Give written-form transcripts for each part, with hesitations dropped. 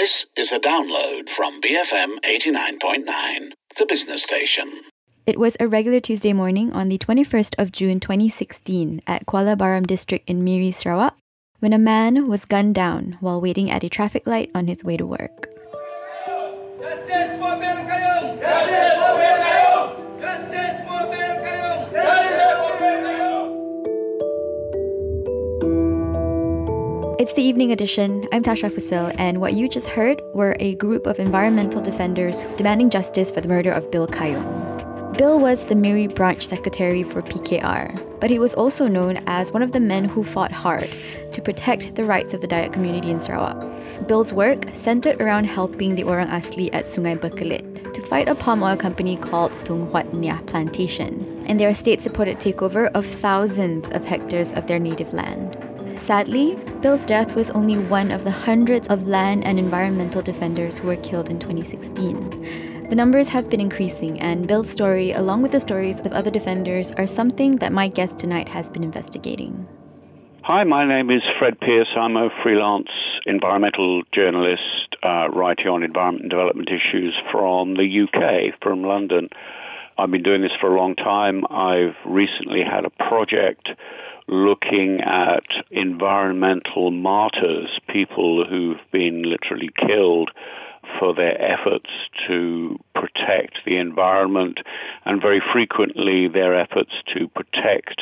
This is a download from BFM 89.9, the business station. It was a regular Tuesday morning on the 21st of June 2016 at Kuala Baram district in Miri, Sarawak, when a man was gunned down while waiting at a traffic light on his way to work. Justice for Bill Kayong! Justice for Bill Kayong! Justice for Bill Kayong! Justice for Bill Kayong! It's the evening edition. I'm Tasha Fusil, and what you just heard were a group of environmental defenders demanding justice for the murder of Bill Kayong. Bill was the Miri branch secretary for PKR, but he was also known as one of the men who fought hard to protect the rights of the Dayak community in Sarawak. Bill's work centered around helping the Orang Asli at Sungai Berkelit to fight a palm oil company called Tung Huat Nya Plantation and their state-supported takeover of thousands of hectares of their native land. Sadly, Bill's death was only one of the hundreds of land and environmental defenders who were killed in 2016. The numbers have been increasing, and Bill's story, along with the stories of other defenders, are something that my guest tonight has been investigating. Hi, my name is Fred Pearce. I'm a freelance environmental journalist writing on environment and development issues from the UK, from London. I've been doing this for a long time. I've recently had a project looking at environmental martyrs, people who've been literally killed for their efforts to protect the environment, and very frequently their efforts to protect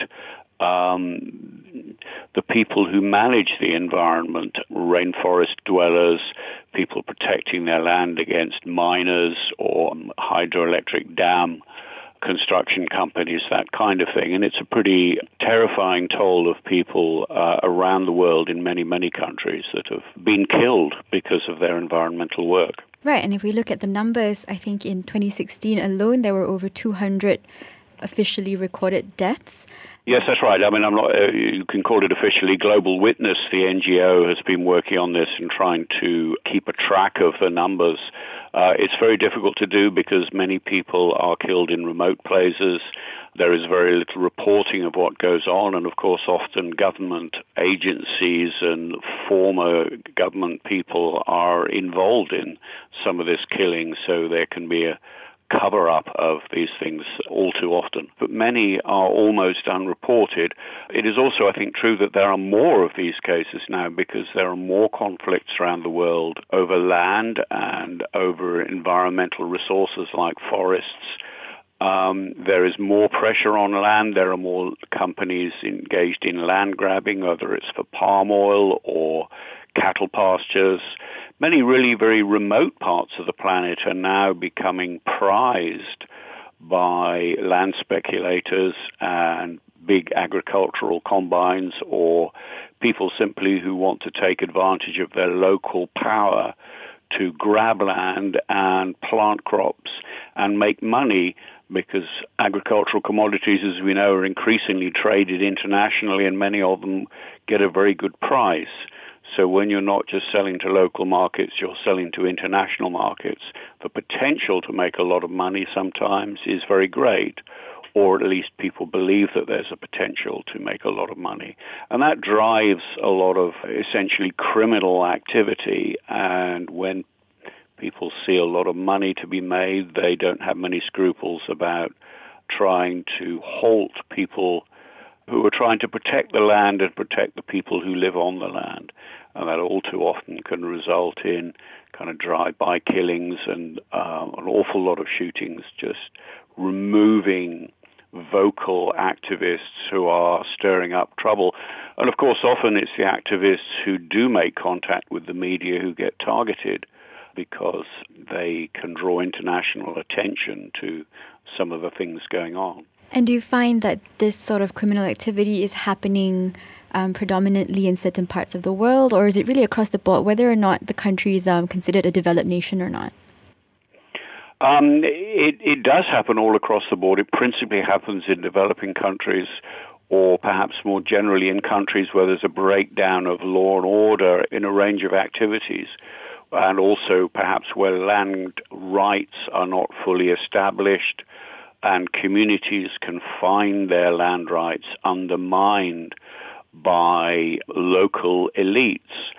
the people who manage the environment, rainforest dwellers, people protecting their land against miners or hydroelectric dam construction companies, that kind of thing. And it's a pretty terrifying toll of people around the world in many, many countries that have been killed because of their environmental work. Right, and if we look at the numbers, I think in 2016 alone there were over 200 officially recorded deaths. Yes, that's right. I mean, I'm not. You can call it officially. Global Witness, the NGO, has been working on this and trying to keep a track of the numbers. It's very difficult to do because many people are killed in remote places. There is very little reporting of what goes on, and of course, often government agencies and former government people are involved in some of this killing, so there can be a cover-up of these things all too often. But many are almost unreported. It is also, I think, true that there are more of these cases now because there are more conflicts around the world over land and over environmental resources like forests. There is more pressure on land. There are more companies engaged in land grabbing, whether it's for palm oil or cattle pastures. Many really very remote parts of the planet are now becoming prized by land speculators and big agricultural combines, or people simply who want to take advantage of their local power to grab land and plant crops and make money, because agricultural commodities, as we know, are increasingly traded internationally, and many of them get a very good price. So when you're not just selling to local markets, you're selling to international markets, the potential to make a lot of money sometimes is very great, or at least people believe that there's a potential to make a lot of money. And that drives a lot of essentially criminal activity, and when people see a lot of money to be made, they don't have many scruples about trying to halt people who are trying to protect the land and protect the people who live on the land. And that all too often can result in kind of drive-by killings and an awful lot of shootings, just removing vocal activists who are stirring up trouble. And of course, often it's the activists who do make contact with the media who get targeted, because they can draw international attention to some of the things going on. And do you find that this sort of criminal activity is happening predominantly in certain parts of the world, or is it really across the board, whether or not the country is considered a developed nation or not? It does happen all across the board. It principally happens in developing countries, or perhaps more generally in countries where there's a breakdown of law and order in a range of activities, and also perhaps where land rights are not fully established and communities can find their land rights undermined by local elites.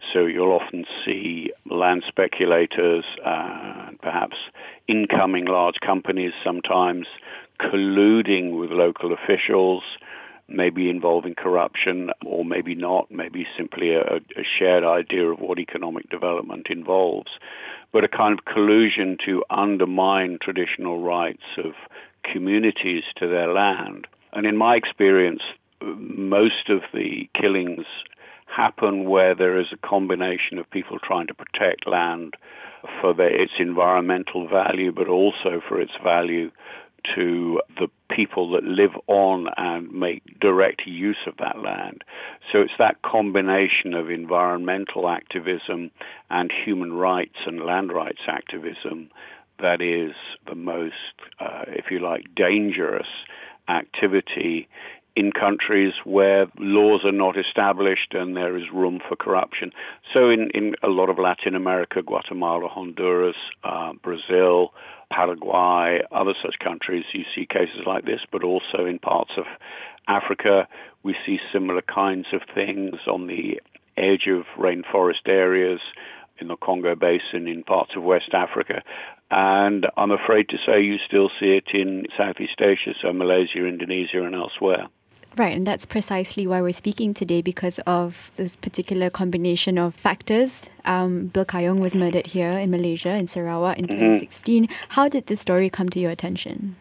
So you'll often see land speculators and perhaps incoming large companies sometimes colluding with local officials, maybe involving corruption, or maybe not, maybe simply a shared idea of what economic development involves, but a kind of collusion to undermine traditional rights of communities to their land. And in my experience, most of the killings happen where there is a combination of people trying to protect land for its environmental value, but also for its value to the people that live on and make direct use of that land. So it's that combination of environmental activism and human rights and land rights activism that is the most, if you like, dangerous activity in countries where laws are not established and there is room for corruption. So in a lot of Latin America, Guatemala, Honduras, Brazil, Paraguay, other such countries, you see cases like this, but also in parts of Africa, we see similar kinds of things on the edge of rainforest areas, in the Congo Basin, in parts of West Africa. And I'm afraid to say you still see it in Southeast Asia, so Malaysia, Indonesia, and elsewhere. Right, and that's precisely why we're speaking today, because of this particular combination of factors. Bill Kayong was murdered here in Malaysia, in Sarawak, in 2016. How did this story come to your attention?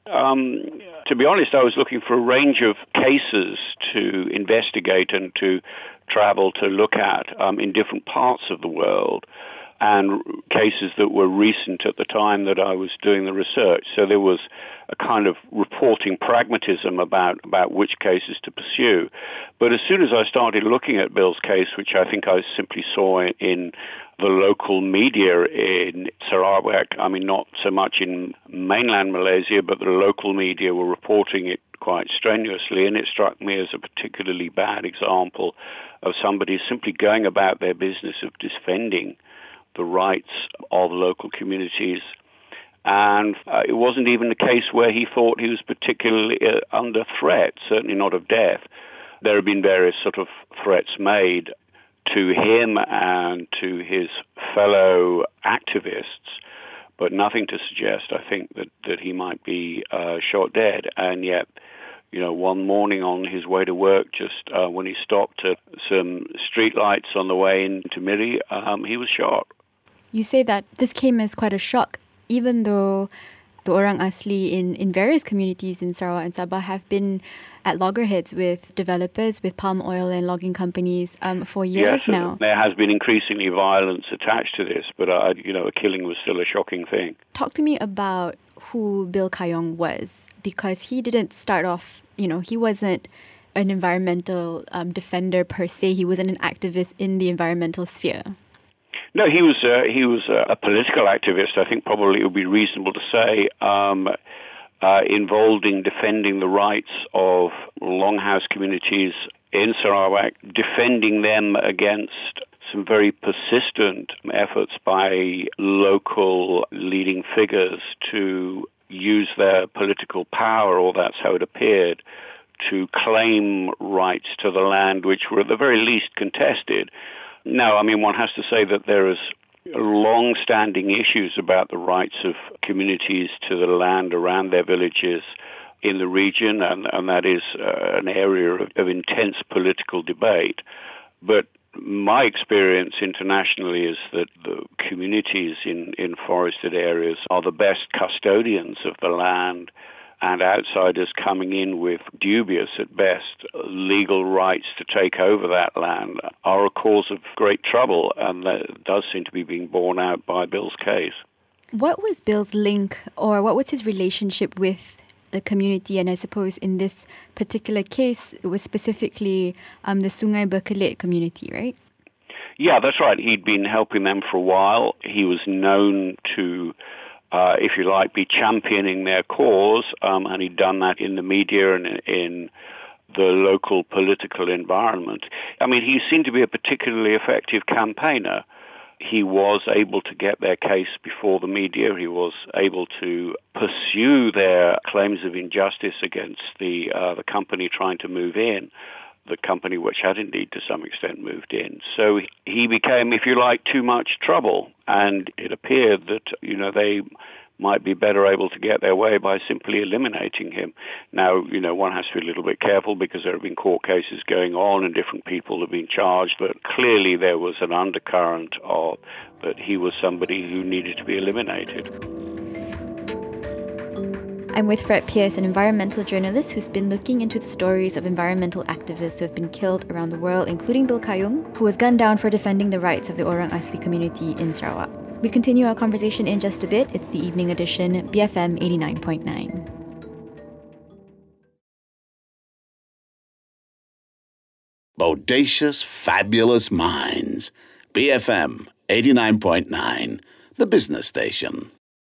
To be honest, I was looking for a range of cases to investigate and to travel to look at in different parts of the world, and cases that were recent at the time that I was doing the research. So there was a kind of reporting pragmatism about which cases to pursue. But as soon as I started looking at Bill's case, which I think I simply saw in the local media in Sarawak, I mean, not so much in mainland Malaysia, but the local media were reporting it quite strenuously, and it struck me as a particularly bad example of somebody simply going about their business of defending the rights of local communities. And it wasn't even a case where he thought he was particularly under threat, certainly not of death. There have been various sort of threats made to him and to his fellow activists, but nothing to suggest, I think, that he might be shot dead. And yet, you know, one morning on his way to work, just when he stopped at some street lights on the way into Miri, he was shot. You say that this came as quite a shock, even though the Orang Asli in various communities in Sarawak and Sabah have been at loggerheads with developers, with palm oil and logging companies for years now. There has been increasingly violence attached to this, but a killing was still a shocking thing. Talk to me about who Bill Kayong was, because he didn't start off, he wasn't an environmental defender per se. He wasn't an activist in the environmental sphere. No, he was a political activist. I think probably it would be reasonable to say, involved in defending the rights of longhouse communities in Sarawak, defending them against some very persistent efforts by local leading figures to use their political power, or that's how it appeared, to claim rights to the land which were at the very least contested. No, I mean, one has to say that there is long-standing issues about the rights of communities to the land around their villages in the region, and that is an area of intense political debate. But my experience internationally is that the communities in forested areas are the best custodians of the land, and outsiders coming in with dubious, at best, legal rights to take over that land are a cause of great trouble, and that does seem to be being borne out by Bill's case. What was Bill's link, or what was his relationship with the community? And I suppose in this particular case, it was specifically the Sungai Berkelit community, right? Yeah, that's right. He'd been helping them for a while. He was known to if you like, be championing their cause, and he'd done that in the media and in the local political environment. I mean, he seemed to be a particularly effective campaigner. He was able to get their case before the media. He was able to pursue their claims of injustice against the company trying to move in. the company which had indeed to some extent moved in. So he became, if you like, too much trouble, and it appeared that, they might be better able to get their way by simply eliminating him. Now, one has to be a little bit careful because there have been court cases going on and different people have been charged, but clearly there was an undercurrent of that he was somebody who needed to be eliminated. I'm with Fred Pearce, an environmental journalist who's been looking into the stories of environmental activists who have been killed around the world, including Bill Kayung, who was gunned down for defending the rights of the Orang Asli community in Sarawak. We continue our conversation in just a bit. It's the evening edition, BFM 89.9. Bodacious, fabulous minds. BFM 89.9, the business station.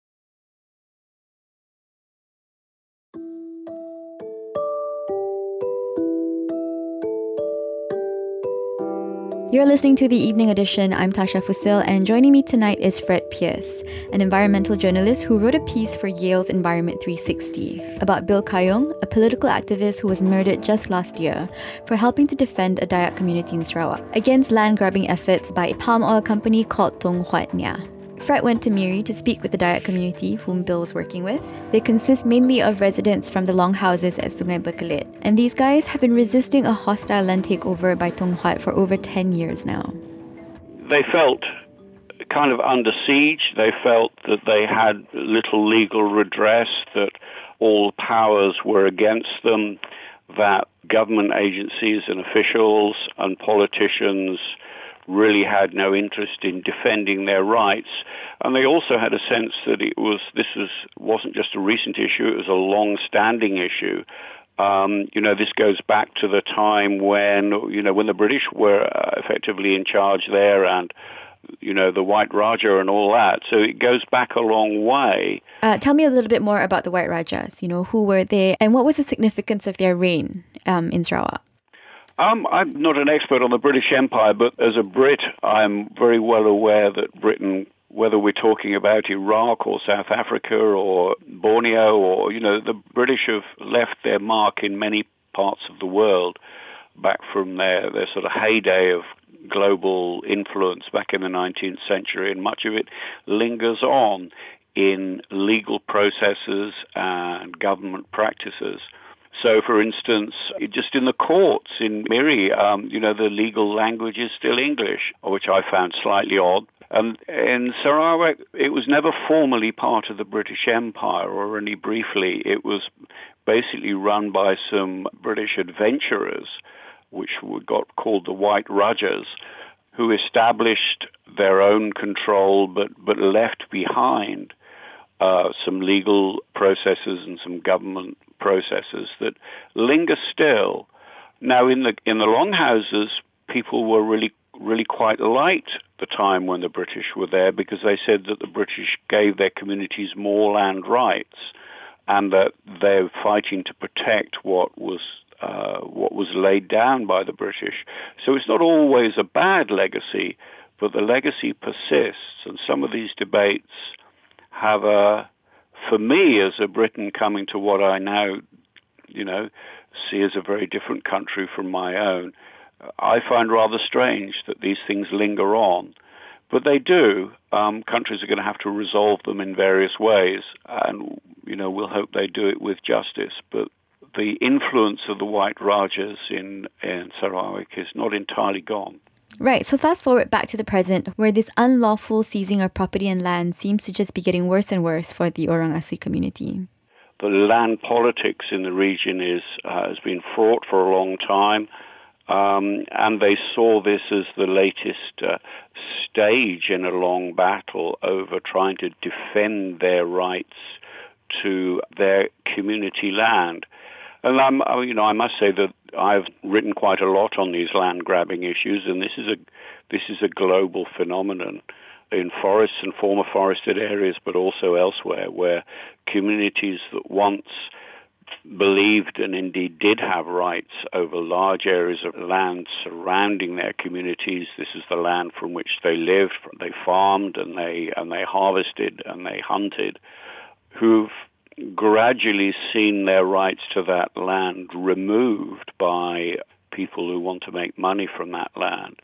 You're listening to the evening edition. I'm Tasha Fusil, and joining me tonight is Fred Pearce, an environmental journalist who wrote a piece for Yale's Environment 360 about Bill Kayung, a political activist who was murdered just last year for helping to defend a Dayak community in Sarawak against land-grabbing efforts by a palm oil company called Tung Huat Nya. Fred went to Miri to speak with the Dayak community whom Bill was working with. They consist mainly of residents from the longhouses at Sungai Berkelit, and these guys have been resisting a hostile land takeover by Tung Huat for over 10 years now. They felt kind of under siege. They felt that they had little legal redress, that all powers were against them, that government agencies and officials and politicians really had no interest in defending their rights. And they also had a sense that wasn't just a recent issue, it was a long-standing issue. This goes back to the time when the British were effectively in charge there, and the White Raja and all that. So it goes back a long way. Tell me a little bit more about the White Rajas. Who were they, and what was the significance of their reign in Sarawak? I'm not an expert on the British Empire, but as a Brit, I'm very well aware that Britain, whether we're talking about Iraq or South Africa or Borneo, or, the British have left their mark in many parts of the world back from their sort of heyday of global influence back in the 19th century, and much of it lingers on in legal processes and government practices. So, for instance, just in the courts in Miri, the legal language is still English, which I found slightly odd. In Sarawak, it was never formally part of the British Empire, or only briefly. It was basically run by some British adventurers, which got called the White Rajas, who established their own control but left behind some legal processes and some government processes that linger still. Now, in the longhouses, people were really quite liked the time when the British were there, because they said that the British gave their communities more land rights, and that they're fighting to protect what was laid down by the British. So it's not always a bad legacy, but the legacy persists, and some of these debates have for me as a Briton coming to what I now, see as a very different country from my own, I find rather strange that these things linger on. But they do. Countries are going to have to resolve them in various ways, and, we'll hope they do it with justice. But the influence of the White Rajas in Sarawak is not entirely gone. Right, so fast forward back to the present, where this unlawful seizing of property and land seems to just be getting worse and worse for the Orang Asli community. The land politics in the region has been fraught for a long time, and they saw this as the latest stage in a long battle over trying to defend their rights to their community land. And I must say that I've written quite a lot on these land grabbing issues, and this is a global phenomenon in forests and former forested areas, but also elsewhere, where communities that once believed and indeed did have rights over large areas of land surrounding their communities. This is the land from which they lived, they farmed, and they harvested and they hunted, who've gradually seen their rights to that land removed by people who want to make money from that land.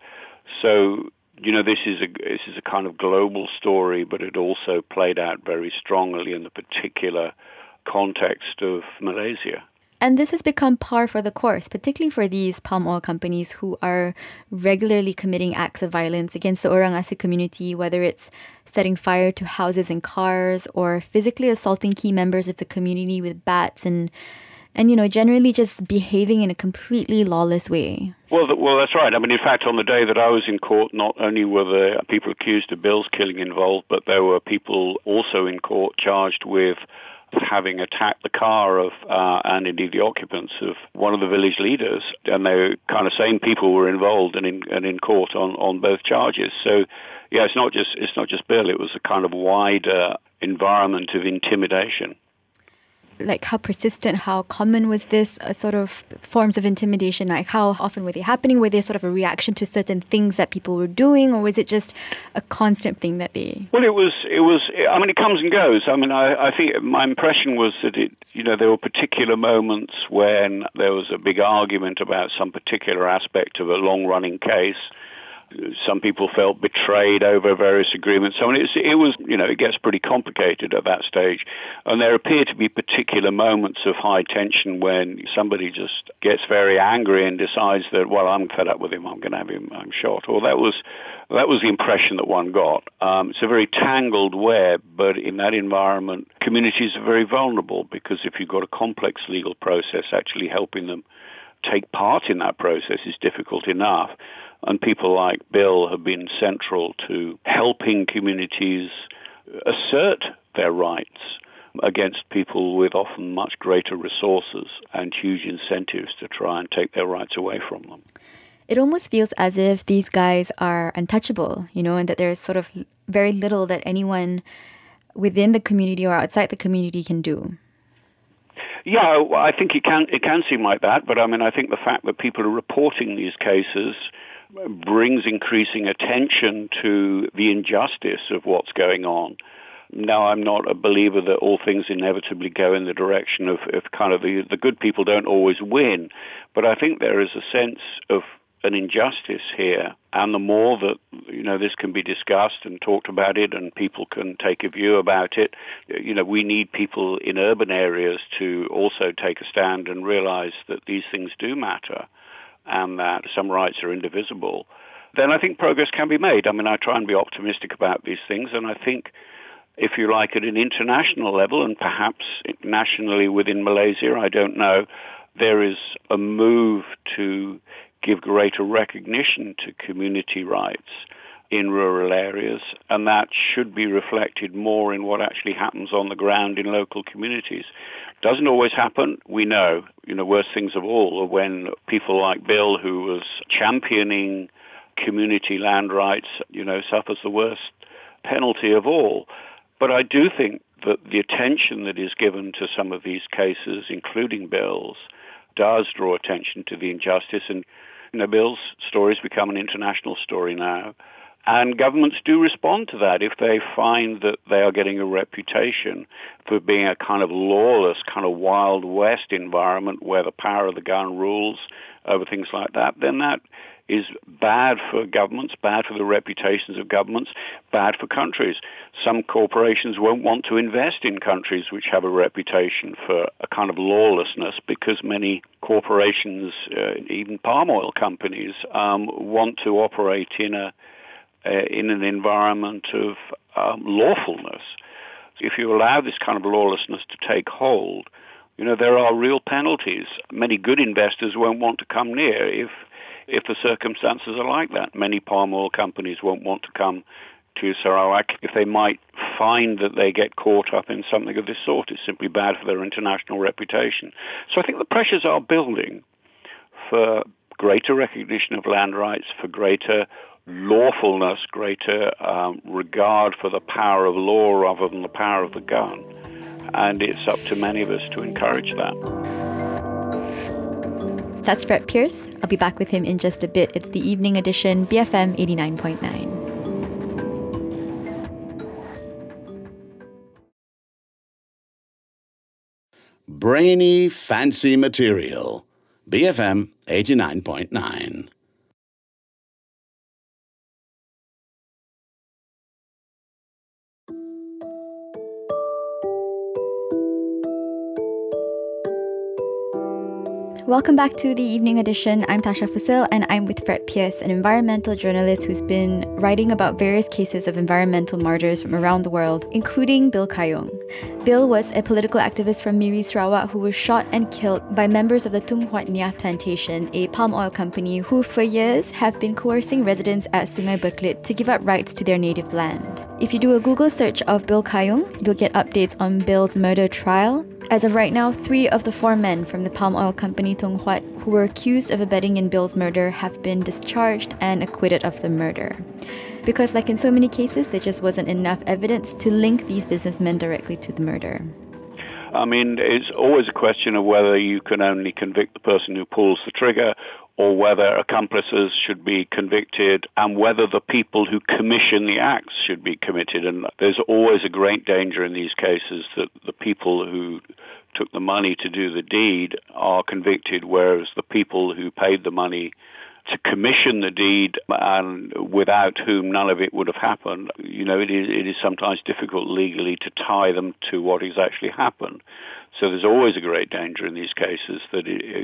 So, this is a kind of global story, but it also played out very strongly in the particular context of Malaysia. And this has become par for the course, particularly for these palm oil companies who are regularly committing acts of violence against the Orang Asli community, whether it's setting fire to houses and cars or physically assaulting key members of the community with bats and generally just behaving in a completely lawless way. Well, that's right. I mean, in fact, on the day that I was in court, not only were there people accused of Bill's killing involved, but there were people also in court charged with having attacked the car of, and indeed the occupants of one of the village leaders. And the kind of same people were involved and in court on both charges. So, yeah, it's not just Bill. It was a kind of wider environment of intimidation. Like how persistent, how common was this sort of forms of intimidation? Like how often were they happening? Were they sort of a reaction to certain things that people were doing, or was it just a constant thing that they... Well, it was. I mean, it comes and goes. I mean, I think my impression was that there were particular moments when there was a big argument about some particular aspect of a long-running case. Some people felt betrayed over various agreements. So it gets pretty complicated at that stage. And there appear to be particular moments of high tension when somebody just gets very angry and decides that, well, I'm fed up with him, I'm going to have him shot. Or that was the impression that one got. It's a very tangled web, but in that environment, communities are very vulnerable because if you've got a complex legal process, actually helping them take part in that process is difficult enough. And people like Bill have been central to helping communities assert their rights against people with often much greater resources and huge incentives to try and take their rights away from them. It almost feels as if these guys are untouchable, and that there's sort of very little that anyone within the community or outside the community can do. Yeah, I think it can seem like that, but I mean, I think the fact that people are reporting these cases brings increasing attention to the injustice of what's going on. Now, I'm not a believer that all things inevitably go in the direction of kind of the good people don't always win, but I think there is a sense of an injustice here, and the more that this can be discussed and talked about it and people can take a view about it, we need people in urban areas to also take a stand and realize that these things do matter and that some rights are indivisible. Then I think progress can be made. I mean, I try and be optimistic about these things, and I think, if you like, at an international level and perhaps nationally within Malaysia, I don't know, there is a move to give greater recognition to community rights in rural areas, and that should be reflected more in what actually happens on the ground in local communities. Doesn't always happen, we know. Worst things of all are when people like Bill, who was championing community land rights, suffers the worst penalty of all. But I do think that the attention that is given to some of these cases, including Bill's, does draw attention to the injustice. And Bill's story has become an international story now. And governments do respond to that if they find that they are getting a reputation for being a kind of lawless, kind of Wild West environment where the power of the gun rules over things like that. Then that is bad for governments, bad for the reputations of governments, bad for countries. Some corporations won't want to invest in countries which have a reputation for a kind of lawlessness because many corporations, even palm oil companies, want to operate in an environment of lawfulness. If you allow this kind of lawlessness to take hold, there are real penalties. Many good investors won't want to come near if the circumstances are like that. Many palm oil companies won't want to come to Sarawak if they might find that they get caught up in something of this sort. It's simply bad for their international reputation. So I think the pressures are building for greater recognition of land rights, for greater lawfulness, greater regard for the power of law rather than the power of the gun. And it's up to many of us to encourage that. That's Fred Pierce. I'll be back with him in just a bit. It's the evening edition, BFM 89.9. Brainy, fancy material. BFM 89.9. Welcome back to the evening edition. I'm Tasha Fusil and I'm with Fred Pierce, an environmental journalist who's been writing about various cases of environmental martyrs from around the world, including Bill Kayong. Bill was a political activist from Miri, Sarawak, who was shot and killed by members of the Tung Huat Niah Plantation, a palm oil company who for years have been coercing residents at Sungai Beklit to give up rights to their native land. If you do a Google search of Bill Kayong, you'll get updates on Bill's murder trial. As of right now, 3 of the 4 men from the palm oil company Tung Huat who were accused of abetting in Bill's murder have been discharged and acquitted of the murder. Because like in so many cases, there just wasn't enough evidence to link these businessmen directly to the murder. I mean, it's always a question of whether you can only convict the person who pulls the trigger or whether accomplices should be convicted and whether the people who commission the acts should be committed. And there's always a great danger in these cases that the people who took the money to do the deed are convicted, whereas the people who paid the money to commission the deed and without whom none of it would have happened, it is sometimes difficult legally to tie them to what has actually happened. So there's always a great danger in these cases that,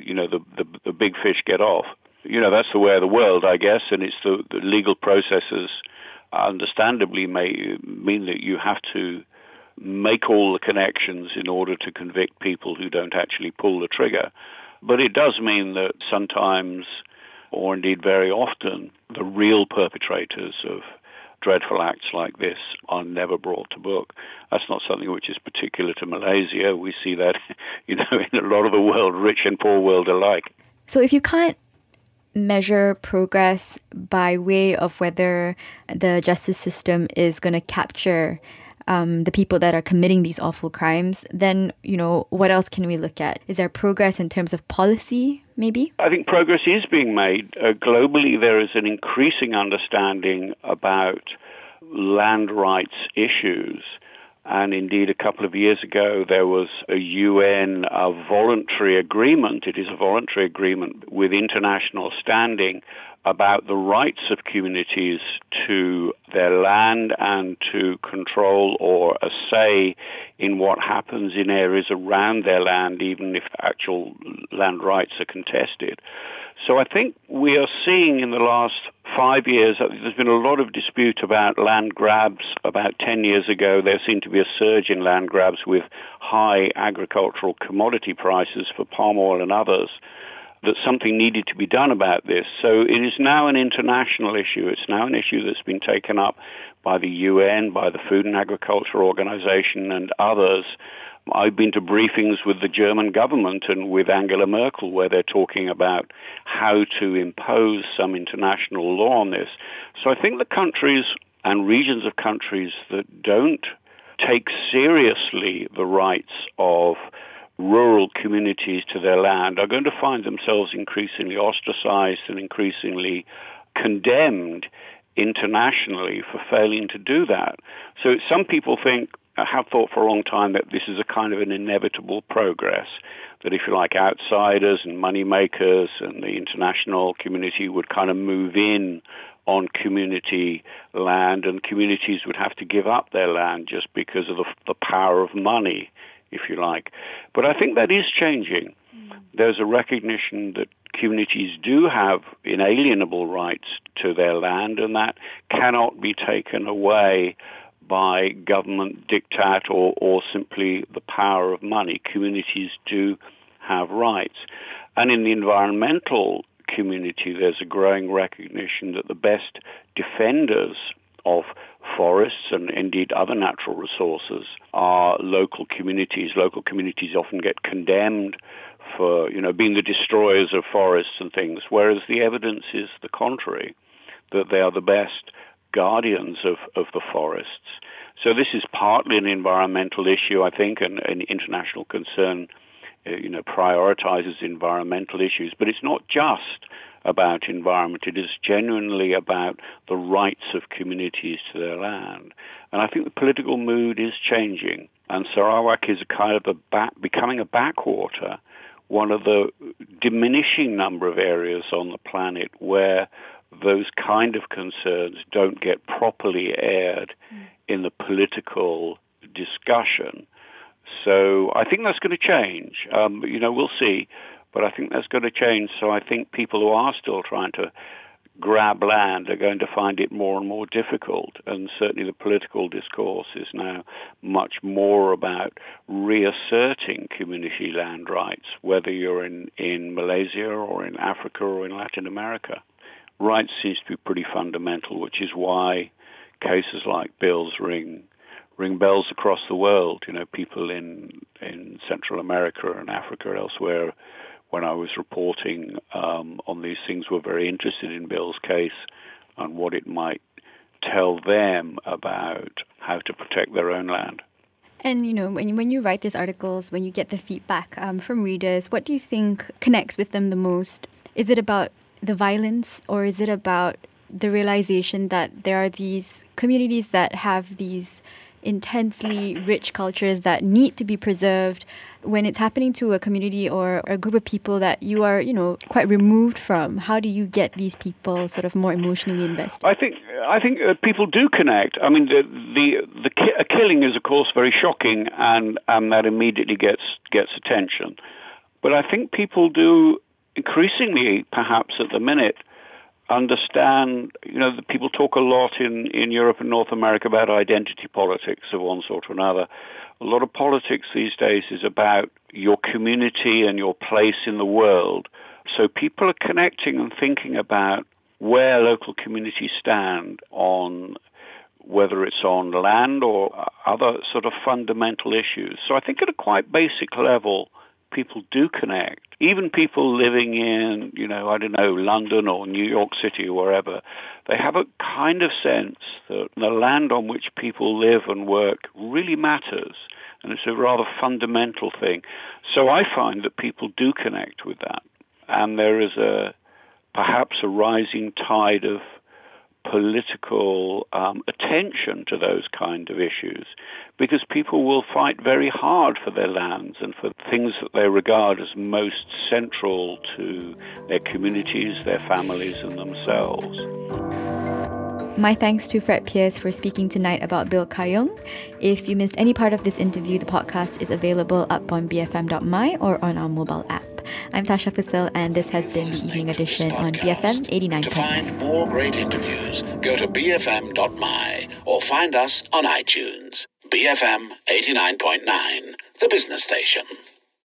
the big fish get off. That's the way of the world, I guess, and it's the legal processes understandably may mean that you have to make all the connections in order to convict people who don't actually pull the trigger. But it does mean that sometimes, or indeed very often, the real perpetrators of dreadful acts like this are never brought to book. That's not something which is particular to Malaysia. We see that, in a lot of the world, rich and poor world alike. So if you can't measure progress by way of whether the justice system is going to capture the people that are committing these awful crimes, then, what else can we look at? Is there progress in terms of policy, maybe? I think progress is being made. Globally, there is an increasing understanding about land rights issues. And indeed, a couple of years ago, there was a UN voluntary agreement. It is a voluntary agreement with international standing about the rights of communities to their land and to control or a say in what happens in areas around their land, even if actual land rights are contested. So I think we are seeing in the last 5 years, there's been a lot of dispute about land grabs. About 10 years ago, there seemed to be a surge in land grabs with high agricultural commodity prices for palm oil and others, that something needed to be done about this. So it is now an international issue. It's now an issue that's been taken up by the UN, by the Food and Agriculture Organization and others. I've been to briefings with the German government and with Angela Merkel where they're talking about how to impose some international law on this. So I think the countries and regions of countries that don't take seriously the rights of rural communities to their land are going to find themselves increasingly ostracized and increasingly condemned internationally for failing to do that. So some people have thought for a long time that this is a kind of an inevitable progress, that if you like, outsiders and money makers and the international community would kind of move in on community land and communities would have to give up their land just because of the power of money, if you like. But I think that is changing. There's a recognition that communities do have inalienable rights to their land, and that cannot be taken away by government diktat or simply the power of money. Communities do have rights. And in the environmental community, there's a growing recognition that the best defenders of forests and indeed other natural resources are local communities. Local communities often get condemned for, being the destroyers of forests and things, whereas the evidence is the contrary, that they are the best guardians of the forests. So this is partly an environmental issue, I think, and an international concern, prioritizes environmental issues. But it's not just about environment. It is genuinely about the rights of communities to their land. And I think the political mood is changing. And Sarawak is becoming a backwater one of the diminishing number of areas on the planet where those kind of concerns don't get properly aired in the political discussion. So I think that's going to change. We'll see, but I think that's going to change. So I think people who are still trying to grab land are going to find it more and more difficult. And certainly the political discourse is now much more about reasserting community land rights, whether you're in Malaysia or in Africa or in Latin America. Rights seems to be pretty fundamental, which is why cases like Bill's ring bells across the world. People in Central America and Africa and elsewhere, when I was reporting on these things, were very interested in Bill's case and what it might tell them about how to protect their own land. And, when you write these articles, when you get the feedback from readers, what do you think connects with them the most? Is it about the violence, or is it about the realization that there are these communities that have these intensely rich cultures that need to be preserved when it's happening to a community or a group of people that you are, quite removed from? How do you get these people sort of more emotionally invested? I think people do connect. I mean, a killing is, of course, very shocking, and that immediately gets attention. But I think people do increasingly, perhaps at the minute, understand, that people talk a lot in Europe and North America about identity politics of one sort or another. A lot of politics these days is about your community and your place in the world. So people are connecting and thinking about where local communities stand on whether it's on land or other sort of fundamental issues. So I think at a quite basic level, people do connect. Even people living in, London or New York City or wherever, they have a kind of sense that the land on which people live and work really matters. And it's a rather fundamental thing. So I find that people do connect with that. And there is perhaps a rising tide of political attention to those kind of issues, because people will fight very hard for their lands and for things that they regard as most central to their communities, their families, and themselves. My thanks to Fred Pearce for speaking tonight about Bill Kayong. If you missed any part of this interview, the podcast is available up on bfm.my or on our mobile app. I'm Tasha Fusil, and this has been the Evening Edition on BFM 89.9. To find more great interviews, go to bfm.my or find us on iTunes. BFM 89.9, the business station.